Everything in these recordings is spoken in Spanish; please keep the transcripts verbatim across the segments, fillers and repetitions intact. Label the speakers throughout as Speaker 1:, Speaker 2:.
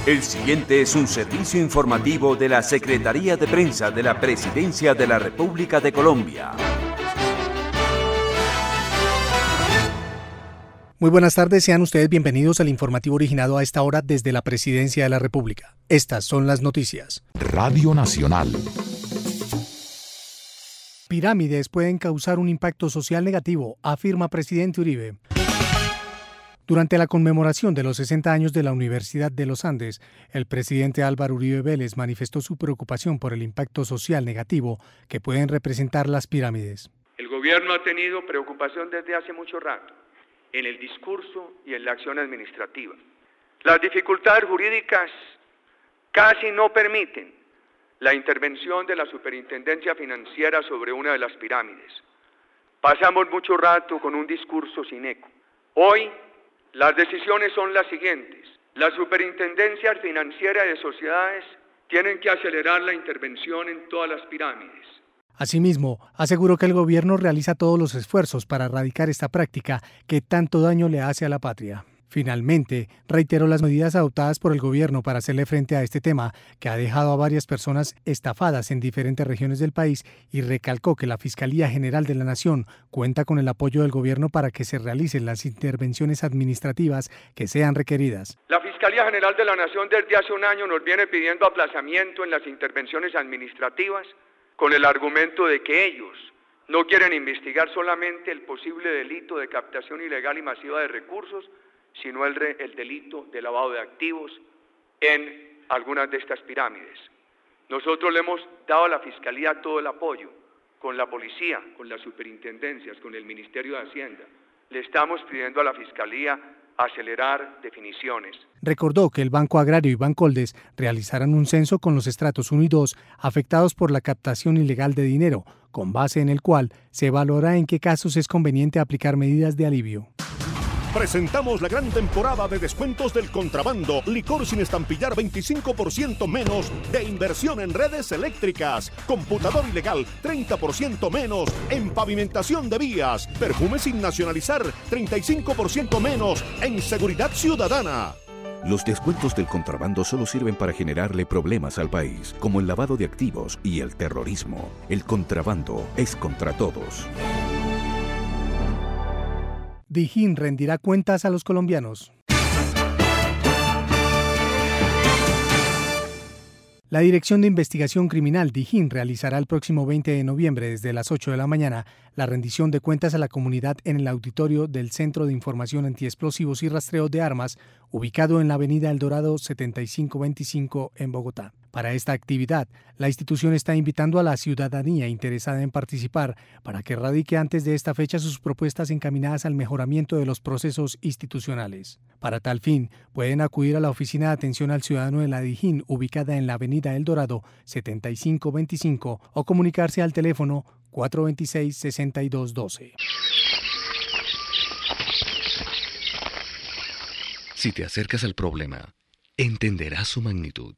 Speaker 1: El siguiente es un servicio informativo de la Secretaría de Prensa de la Presidencia de la República de Colombia.
Speaker 2: Muy buenas tardes, sean ustedes bienvenidos al informativo originado a esta hora desde la Presidencia de la República. Estas son las noticias.
Speaker 3: Radio Nacional.
Speaker 2: Pirámides pueden causar un impacto social negativo, afirma presidente Uribe. Durante la conmemoración de los sesenta años de la Universidad de los Andes, el presidente Álvaro Uribe Vélez manifestó su preocupación por el impacto social negativo que pueden representar las pirámides.
Speaker 4: El gobierno ha tenido preocupación desde hace mucho rato en el discurso y en la acción administrativa. Las dificultades jurídicas casi no permiten la intervención de la Superintendencia Financiera sobre una de las pirámides. Pasamos mucho rato con un discurso sin eco. Hoy, las decisiones son las siguientes. Las superintendencias financieras de sociedades tienen que acelerar la intervención en todas las pirámides.
Speaker 2: Asimismo, aseguró que el gobierno realiza todos los esfuerzos para erradicar esta práctica que tanto daño le hace a la patria. Finalmente, reiteró las medidas adoptadas por el gobierno para hacerle frente a este tema, que ha dejado a varias personas estafadas en diferentes regiones del país, y recalcó que la Fiscalía General de la Nación cuenta con el apoyo del gobierno para que se realicen las intervenciones administrativas que sean requeridas.
Speaker 4: La Fiscalía General de la Nación desde hace un año nos viene pidiendo aplazamiento en las intervenciones administrativas con el argumento de que ellos no quieren investigar solamente el posible delito de captación ilegal y masiva de recursos, sino el, re, el delito de lavado de activos en algunas de estas pirámides. Nosotros le hemos dado a la Fiscalía todo el apoyo, con la policía, con las superintendencias, con el Ministerio de Hacienda. Le estamos pidiendo a la Fiscalía acelerar definiciones.
Speaker 2: Recordó que el Banco Agrario y Bancoldes realizarán un censo con los estratos uno y dos afectados por la captación ilegal de dinero, con base en el cual se evaluará en qué casos es conveniente aplicar medidas de alivio.
Speaker 5: Presentamos la gran temporada de descuentos del contrabando. Licor sin estampillar veinticinco por ciento menos de inversión en redes eléctricas. Computador ilegal treinta por ciento menos en pavimentación de vías. Perfume sin nacionalizar treinta y cinco por ciento menos en seguridad ciudadana.
Speaker 3: Los descuentos del contrabando solo sirven para generarle problemas al país, como el lavado de activos y el terrorismo. El contrabando es contra todos.
Speaker 2: Dijín rendirá cuentas a los colombianos. La Dirección de Investigación Criminal Dijín realizará el próximo veinte de noviembre desde las ocho de la mañana la rendición de cuentas a la comunidad en el auditorio del Centro de Información Antiexplosivos y Rastreo de Armas, ubicado en la avenida El Dorado setenta y cinco veinticinco en Bogotá. Para esta actividad, la institución está invitando a la ciudadanía interesada en participar para que radique antes de esta fecha sus propuestas encaminadas al mejoramiento de los procesos institucionales. Para tal fin, pueden acudir a la Oficina de Atención al Ciudadano de la Dijín, ubicada en la avenida El Dorado setenta y cinco veinticinco, o comunicarse al teléfono cuatro veintiséis, sesenta y dos doce.
Speaker 6: Si te acercas al problema, entenderás su magnitud.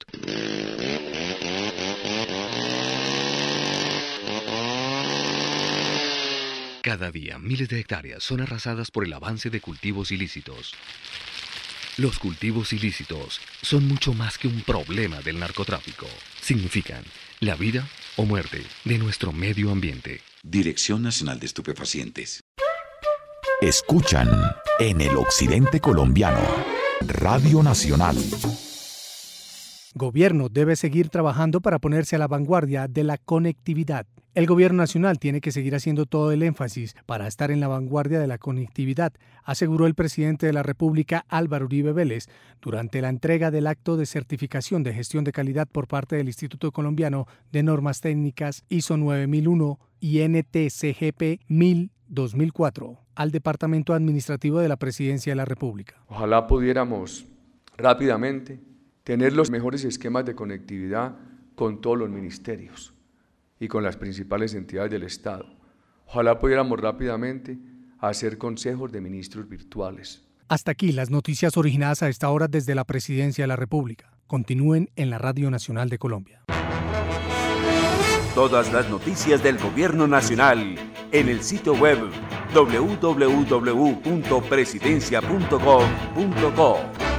Speaker 6: Cada día, miles de hectáreas son arrasadas por el avance de cultivos ilícitos. Los cultivos ilícitos son mucho más que un problema del narcotráfico. Significan la vida o muerte de nuestro medio ambiente.
Speaker 7: Dirección Nacional de Estupefacientes.
Speaker 3: Escuchan en el occidente colombiano, Radio Nacional.
Speaker 2: Gobierno debe seguir trabajando para ponerse a la vanguardia de la conectividad. El Gobierno Nacional tiene que seguir haciendo todo el énfasis para estar en la vanguardia de la conectividad, aseguró el presidente de la República, Álvaro Uribe Vélez, durante la entrega del acto de certificación de gestión de calidad por parte del Instituto Colombiano de Normas Técnicas I S O nueve mil uno y N T C G P mil dos mil cuatro al Departamento Administrativo de la Presidencia de la República.
Speaker 4: Ojalá pudiéramos rápidamente tener los mejores esquemas de conectividad con todos los ministerios y con las principales entidades del Estado. Ojalá pudiéramos rápidamente hacer consejos de ministros virtuales.
Speaker 2: Hasta aquí las noticias originadas a esta hora desde la Presidencia de la República. Continúen en la Radio Nacional de Colombia.
Speaker 1: Todas las noticias del Gobierno Nacional en el sitio web doble u doble u doble u punto presidencia punto gov punto co.